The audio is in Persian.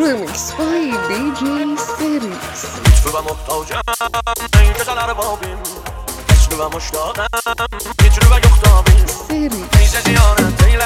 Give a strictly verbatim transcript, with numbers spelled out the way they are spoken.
Remix by دی جی سریس. تو و محتاجم این که تنر بابیم اسلو و مشتاقم هیچ رو و یختابیم سریس نیزه زیانت